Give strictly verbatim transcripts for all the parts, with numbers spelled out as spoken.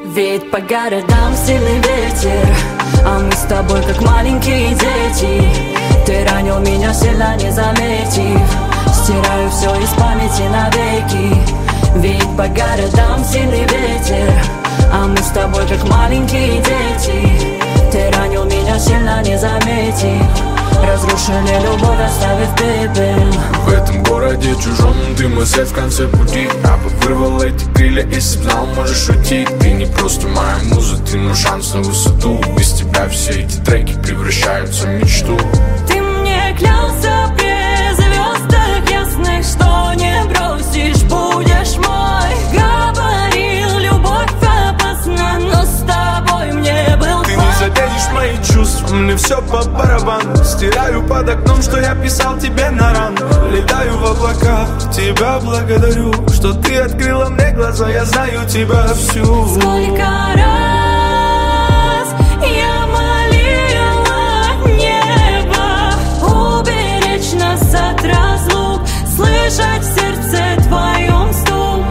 Ведь по городам сильный ветер, а мы с тобой как маленькие дети. Ты ранил меня сильно, не заметив. Стираю все из памяти навеки. Ведь по городам сильный ветер, а мы с тобой как маленькие дети. Ты ранил меня сильно, не заметив. Разрушили любовь, оставив пепел. В этом городе чужом ты мой свет в конце пути. Я бы вырвал эти крылья, если б знал, можешь шутить. Ты не просто моя муза, ты мой шанс на высоту. Без тебя все эти треки превращаются в мечту. Ты мне клялся при звездах ясных, что не бросишь, будешь мой. Говорил, любовь опасна, но с тобой мне был. Ты не заденешь мои чувства, мне все по барабану. Стираю под окном, что я писал тебе на рану. Летаю в облака, тебя благодарю, что ты открыла мне глаза, я знаю тебя всю. Сколько раз я молила небо уберечь нас от разлук, слышать в сердце твоем стук.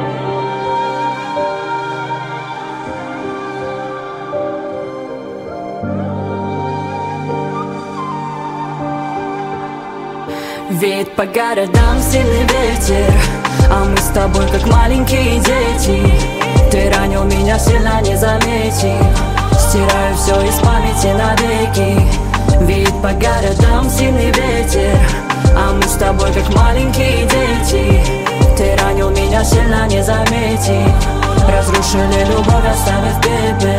Ведь по городам сильный ветер, а мы с тобой как маленькие дети. Ты ранил меня сильно, не заметив. Стираю все из памяти навеки. Ведь по городам сильный ветер, а мы с тобой как маленькие дети. Ты ранил меня сильно, не заметив. Разрушили любовь, оставив пепел.